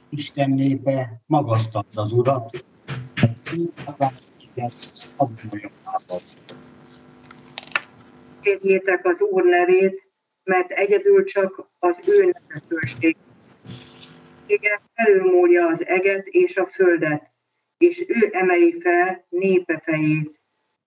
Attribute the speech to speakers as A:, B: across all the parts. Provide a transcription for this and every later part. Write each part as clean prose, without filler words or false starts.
A: Isten népe, magasztald az Urat, abban.
B: Kérjétek az Úr nevét, mert egyedül csak az ő nevetőség. Igen, felülmúlja az eget és a földet, és ő emeli fel népe fejét.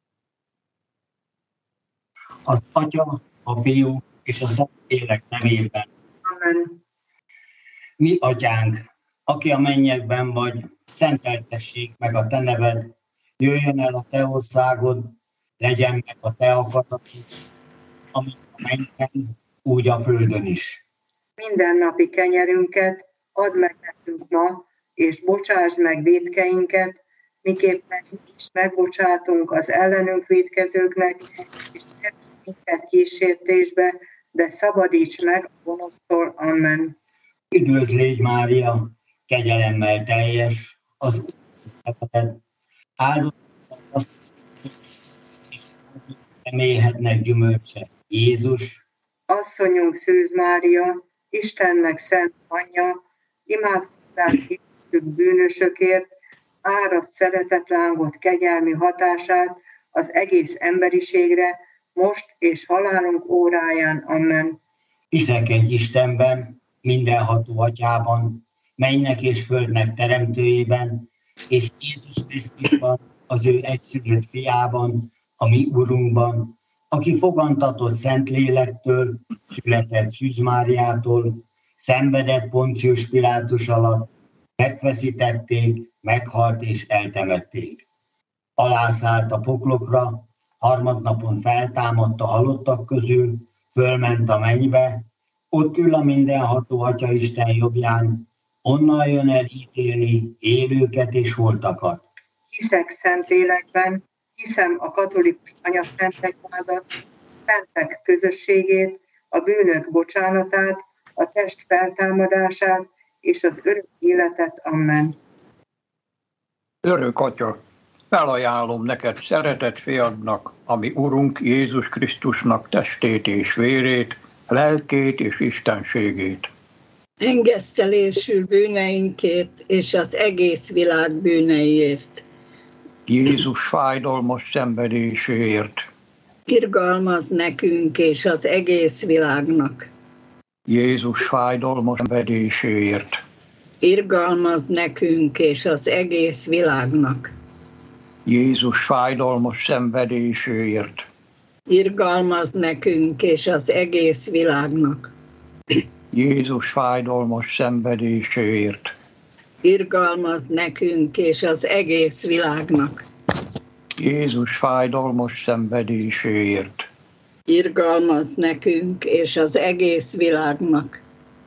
A: Az Atya, a Fiú és a Szentlélek nevében.
B: Amen.
A: Mi, Atyánk, aki a mennyekben vagy, szenteltessék meg a te neved, jöjjön el a te országod, legyen meg a te akaratod, amit a mennyben, úgy a földön is.
B: Mindennapi kenyerünket add meg nekünk ma, és bocsásd meg vétkeinket, miképpen mi is megbocsátunk az ellenünk vétkezőknek, és ne vigy minket kísértésbe, de szabadíts meg a gonosztól. Amen.
A: Üdvözl légy, Mária, kegyelemmel teljes, az Úr veled, áldott az, és méhetnek gyümölcse, Jézus.
B: Asszonyunk Szűz Mária, Istennek szent anyja, imádkozzál értünk bűnösökért, áraszt szeretetlángot kegyelmi hatását az egész emberiségre, most és halálunk óráján. Amen.
A: Hiszek egy Istenben, mindenható Atyában, mennynek és földnek teremtőjében, és Jézus Krisztusban, az ő egyszülött fiában, a mi Urunkban, aki fogantatott Szentlélektől, született Szűz Máriától, szenvedett Poncius Pilátus alatt, megfeszítették, meghalt és eltemették. Alászállt a poklokra, harmadnapon feltámadt a halottak közül, fölment a mennybe, ott ül a mindenható Atyaisten jobbján, onnan jön el ítélni élőket és holtakat.
B: Hiszek Szentlélekben, hiszem a katolikus anyaszentegyházat, szentek közösségét, a bűnök bocsánatát, a test feltámadását és az örök életet. Amen.
C: Örök Atya, felajánlom neked szeretett fiadnak, ami Urunk Jézus Krisztusnak testét és vérét, lelkét és istenségét.
D: Engesztelésül bűneinkért és az egész világ bűneiért.
C: Jézus fájdalmas szenvedéséért.
D: Irgalmaz nekünk és az egész világnak.
C: Jézus fájdalmas szenvedéséért.
D: Irgalmaz nekünk és az egész világnak.
C: Jézus fájdalmas szenvedéséért.
D: Irgalmaz nekünk és az egész világnak.
C: Jézus fájdalmas szenvedéséért.
D: Irgalmaz nekünk és az egész világnak.
C: Jézus fájdalmas szenvedéséért.
D: Irgalmaz nekünk és az egész világnak.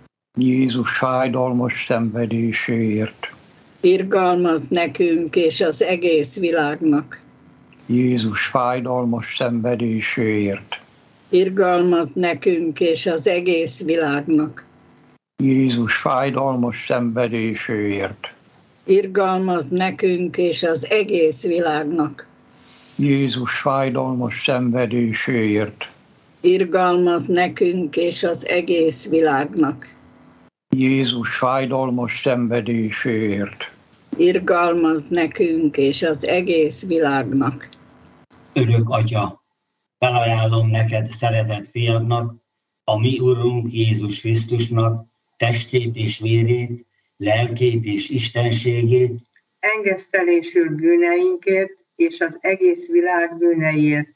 C: Jézus fájdalmas szenvedéséért.
D: Irgalmaz nekünk és az egész világnak.
C: Jézus fájdalmas szenvedéséért.
D: Irgalmaz nekünk és az egész világnak.
C: Jézus fájdalmas szenvedéséért.
D: Irgalmaz nekünk és az egész világnak.
C: Jézus fájdalmas szenvedéséért.
D: Irgalmaz nekünk és az egész világnak.
C: Jézus fájdalmas szenvedéséért.
D: Irgalmaz nekünk és az egész világnak.
A: Örök Atya, felajánlom neked szeretett fiadnak, a mi Urunk Jézus Krisztusnak testét és vérét, lelkét és istenségét,
B: Engesztelésül bűneinkért és az egész világ bűneiért.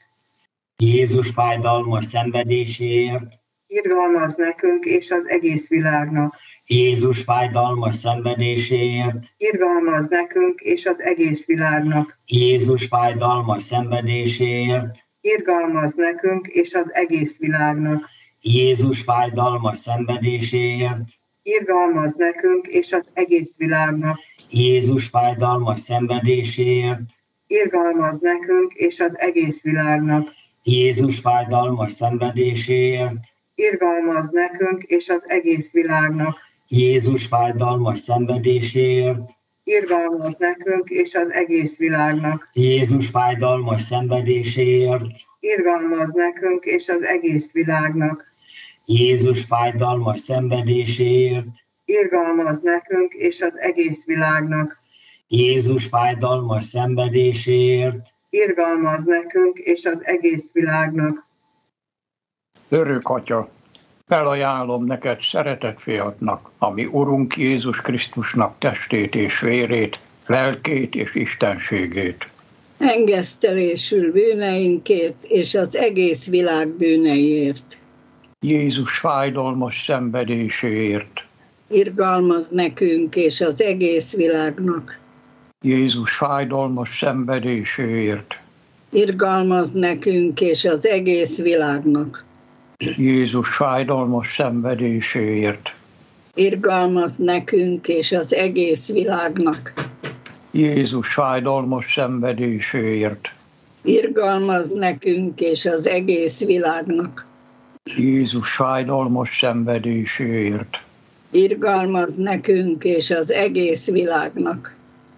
A: Jézus fájdalmas szenvedéséért,
B: Irgalmaz nekünk és az egész világnak.
A: Jézus fájdalmas szenvedéséért,
B: Irgalmaz nekünk és az egész világnak.
A: Jézus fájdalmas szenvedéséért,
B: Irgalmaz nekünk és az egész világnak.
A: Jézus fájdalmas szenvedéséért,
B: Irgalmaz nekünk és az egész világnak.
A: Jézus fájdalmas szenvedéséért,
B: Irgalmaz nekünk és az egész világnak.
A: Jézus fájdalmas szenvedéséért,
B: Irgalmaz nekünk és az egész világnak.
A: Jézus fájdalmas szenvedéséért,
B: Irgalmaz nekünk és az egész világnak.
A: Jézus fájdalmas szenvedéséért,
B: Irgalmaz nekünk és az egész világnak.
A: Jézus fájdalmas szenvedéséért,
B: irgalmaz nekünk és az egész világnak.
A: Jézus fájdalmas szenvedéséért,
B: Irgalmaz nekünk és az egész világnak.
C: Örök Atya, felajánlom neked szeretett fiatnak, ami Urunk Jézus Krisztusnak testét és vérét, lelkét és istenségét.
D: Engesztelésül bűneinkért és az egész világ bűneiért.
C: Jézus fájdalmas szenvedéséért,
D: Irgalmaz nekünk és az egész világnak.
C: Jézus fájdalmas szenvedéséért,
D: Irgalmaz nekünk és az egész világnak.
C: Jézus fájdalmas szenvedéséért,
D: Irgalmaz nekünk és az egész világnak.
C: Jézus fájdalmas szenvedéséért,
D: Irgalmaz nekünk és az egész világnak.
C: Jézus fájdalmas szenvedéséért,
D: Irgalmaz nekünk és az egész világnak.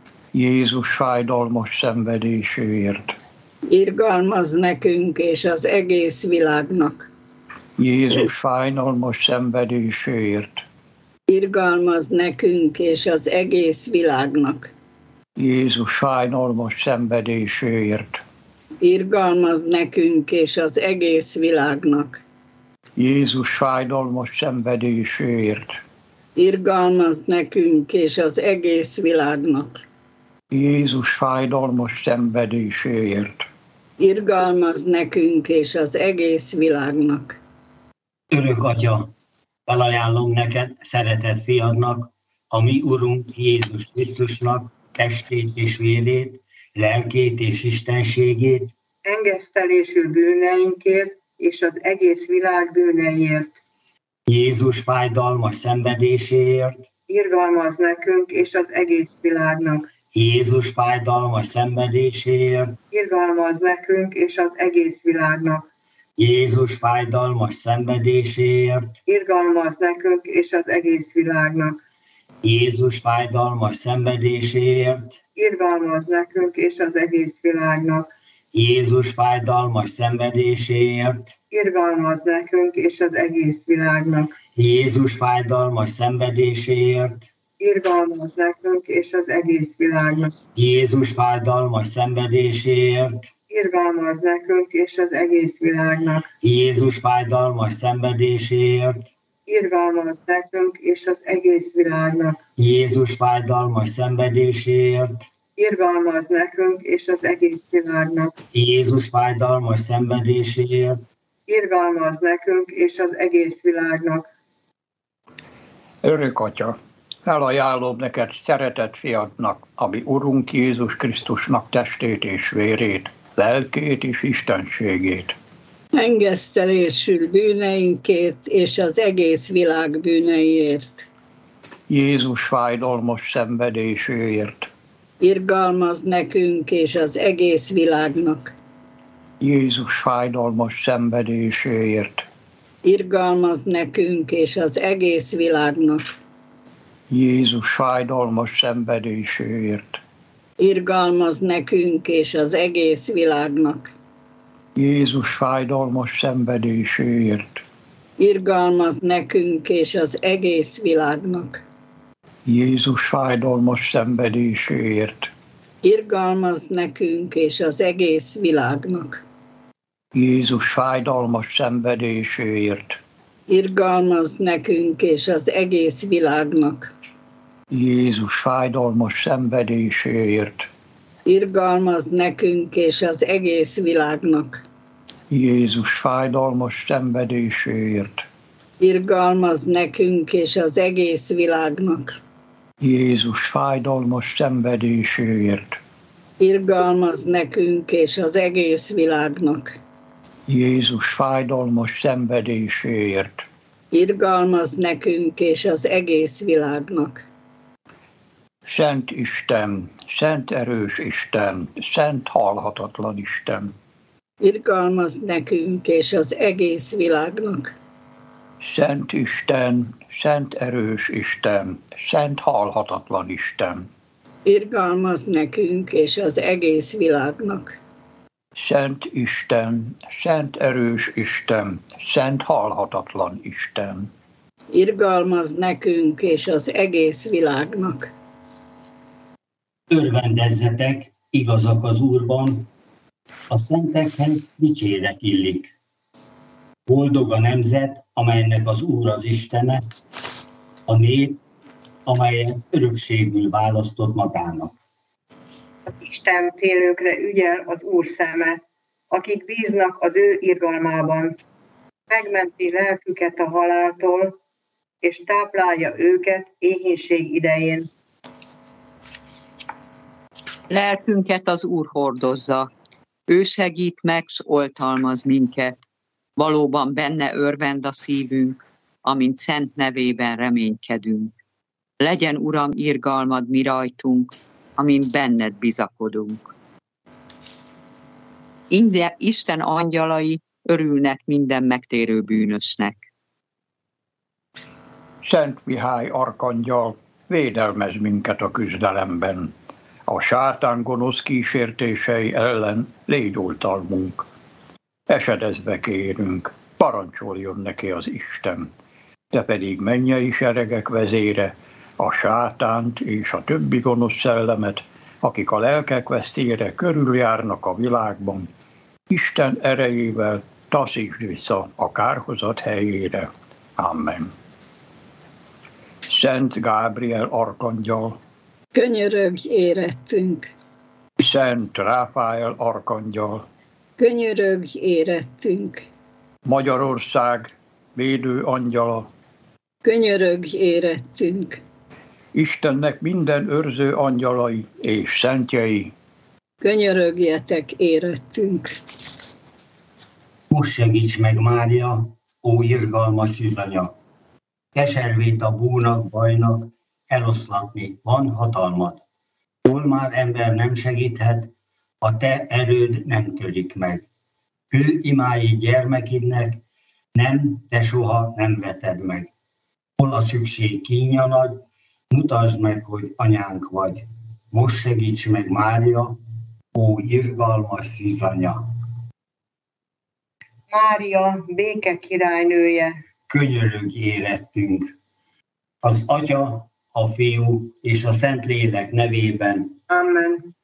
C: Jézus fájdalmas szenvedéséért,
D: Irgalmaz nekünk és az egész világnak.
C: Jézus fájdalmas szenvedéséért,
D: Irgalmaz nekünk és az egész világnak.
C: Jézus fájdalmas szenvedéséért,
D: Irgalmaz nekünk és az egész világnak.
C: Jézus fájdalmas szenvedéséért,
D: Irgalmaz nekünk és az egész világnak.
C: Jézus fájdalmas szenvedéséért,
D: Irgalmaz nekünk és az egész világnak.
A: Örök Atya, felajánlom neked szeretett fiadnak, a mi Urunk Jézus Krisztusnak testét és vérét, lelkét és istenségét,
B: Engesztelésül bűneinkért és az egész világ bűneiért.
A: Jézus fájdalmas szenvedéséért,
B: Irgalmaz nekünk és az egész világnak.
A: Jézus fájdalmas szenvedéséért,
B: Irgalmaz nekünk és az egész világnak.
A: Jézus fájdalmas szenvedéséért,
B: Irgalmaz nekünk és az egész világnak.
A: Jézus fájdalmas szenvedéséért,
B: Irgalmaz nekünk és az egész világnak.
A: Jézus fájdalmas szenvedéséért,
B: Irgalmaz nekünk és az egész világnak.
A: Jézus fájdalmas szenvedéséért,
B: Irgalmaz nekünk és az egész világnak.
A: Jézus fájdalmas szenvedéséért,
B: Irgalmaz nekünk és az egész világnak.
A: Jézus fájdalmas szenvedéséért,
B: Irgalmaz nekünk és az egész világnak.
A: Jézus fájdalmas szenvedéséért,
B: Irgalmaz nekünk és az egész világnak.
A: Jézus fájdalmas szenvedéséért,
B: Irgalmaz nekünk és az egész világnak.
C: Örök Atya, felajánlom neked szeretett fiadnak, ami Urunk Jézus Krisztusnak testét és vérét, lelkét és istenségét.
D: Engesztelésül bűneinkért és az egész világ bűneiért.
C: Jézus fájdalmas szenvedéséért,
D: Irgalmaz nekünk és az egész világnak.
C: Jézus fájdalmas szenvedéséért,
D: Irgalmaz nekünk és az egész világnak.
C: Jézus fájdalmas szenvedéséért,
D: Irgalmaz nekünk és az egész világnak.
C: Jézus fájdalmas szenvedéséért,
D: Irgalmaz nekünk és az egész világnak.
C: Jézus fájdalmas szenvedéséért,
D: Irgalmaz nekünk és az egész világnak.
C: Jézus fájdalmas szenvedéséért,
D: Irgalmaz nekünk és az egész világnak.
C: Jézus fájdalmas szenvedéséért,
D: Irgalmaz nekünk és az egész világnak.
C: Jézus fájdalmas szenvedéséért,
D: Irgalmaz nekünk és az egész világnak.
C: Jézus fájdalmas szenvedéséért,
D: Irgalmaz nekünk és az egész világnak.
C: Jézus fájdalmas szenvedéséért,
D: Irgalmaz nekünk és az egész világnak.
C: Szent Isten, szent erős Isten, szent halhatatlan Isten,
D: Irgalmaz nekünk és az egész világnak.
C: Szent Isten, szent erős Isten, szent halhatatlan Isten,
D: Irgalmaz nekünk és az egész világnak.
C: Szent Isten, szent erős Isten, szent halhatatlan Isten,
D: irgalmazz nekünk és az egész világnak.
A: Örvendezzetek, igazak az Úrban, a szentekhez dicséret illik. Boldog a nemzet, amelynek az Úr az Istene, a nép, amelyet örökségül választott magának.
B: Az Isten félőkre ügyel az Úr szeme, akik bíznak az ő irgalmában. Megmenti lelküket a haláltól, és táplálja őket éhínség idején.
E: Lelkünket az Úr hordozza, ő segít meg, s oltalmaz minket. Valóban benne örvend a szívünk, amint szent nevében reménykedünk. Legyen, Uram, irgalmad mi rajtunk, amint benned bizakodunk. Isten angyalai örülnek minden megtérő bűnösnek.
C: Szent Mihály arkangyal, védelmez minket a küzdelemben. A sátán gonosz kísértései ellen légy oltalmunk. Esedezve kérünk, parancsoljon neki az Isten. Te pedig mennyei seregek vezére, a sátánt és a többi gonosz szellemet, akik a lelkek veszélyére körüljárnak a világban, Isten erejével taszítsd vissza a kárhozat helyére. Amen. Szent Gábriel arkangyal,
D: könyörögj érettünk.
C: Szent Ráfael arkangyal,
D: Könyörögj érettünk.
C: Magyarország védő angyala,
D: Könyörögj érettünk.
C: Istennek minden őrző angyalai és szentjei,
D: Könyörögjetek érettünk.
A: Most segíts meg, Mária, ó irgalmas szűzanya! Keservét a búnak, bajnak eloszlatni van hatalmat. Hol már ember nem segíthet, a te erőd nem törik meg. Hő imái gyermekidnek, nem, te soha nem veted meg. Hol a szükség kínja nagy, mutasd meg, hogy anyánk vagy. Most segíts meg, Mária, ó irgalmas szűzanya!
B: Mária, béke királynője,
A: Könyörögj érettünk! Az Atya, a Fiú és a Szentlélek nevében.
B: Amen.